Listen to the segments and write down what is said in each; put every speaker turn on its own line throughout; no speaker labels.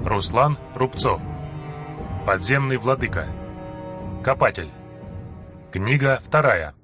Руслан Рубцов. Подземный владыка. Копатель. Книга 2.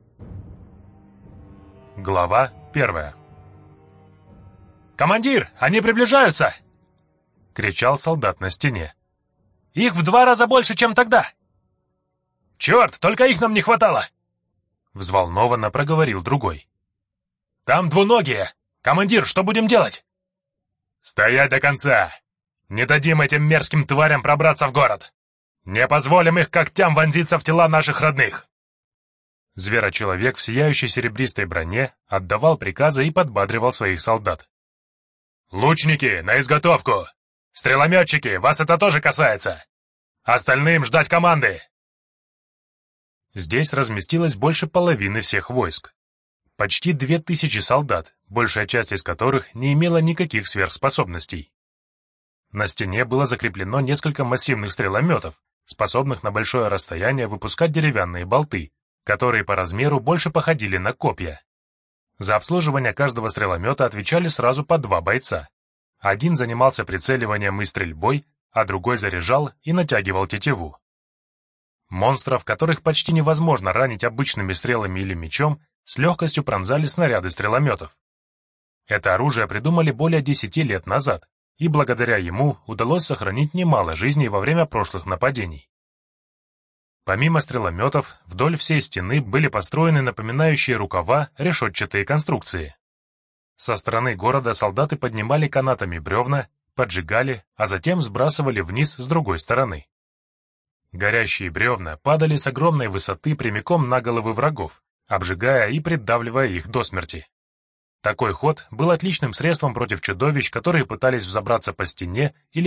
Глава 1.
«Командир, они приближаются!» — кричал солдат на стене. «Их в 2 раза больше, чем тогда!» «Черт, только их нам не хватало!» — взволнованно проговорил другой. «Там двуногие! Командир, что будем делать?» «Стоять до конца! Не дадим этим мерзким тварям пробраться в город! Не позволим их когтям вонзиться в тела наших родных!» Зверочеловек в сияющей серебристой броне отдавал приказы и подбадривал своих солдат. «Лучники, на изготовку! Стрелометчики, вас это тоже касается! Остальным ждать команды!» Здесь разместилось больше половины всех войск. Почти 2000 солдат, большая часть из которых не имела никаких сверхспособностей. На стене было закреплено несколько массивных стрелометов, способных на большое расстояние выпускать деревянные болты, которые по размеру больше походили на копья. За обслуживание каждого стреломета отвечали сразу по 2 бойца. Один занимался прицеливанием и стрельбой, а другой заряжал и натягивал тетиву. Монстров, которых почти невозможно ранить обычными стрелами или мечом, с легкостью пронзали снаряды стрелометов. Это оружие придумали более 10 лет назад, и благодаря ему удалось сохранить немало жизней во время прошлых нападений. Помимо стрелометов, вдоль всей стены были построены напоминающие рукава решетчатые конструкции. Со стороны города солдаты поднимали канатами бревна, поджигали, а затем сбрасывали вниз с другой стороны. Горящие бревна падали с огромной высоты прямиком на головы врагов, обжигая и придавливая их до смерти. Такой ход был отличным средством против чудовищ, которые пытались взобраться по стене или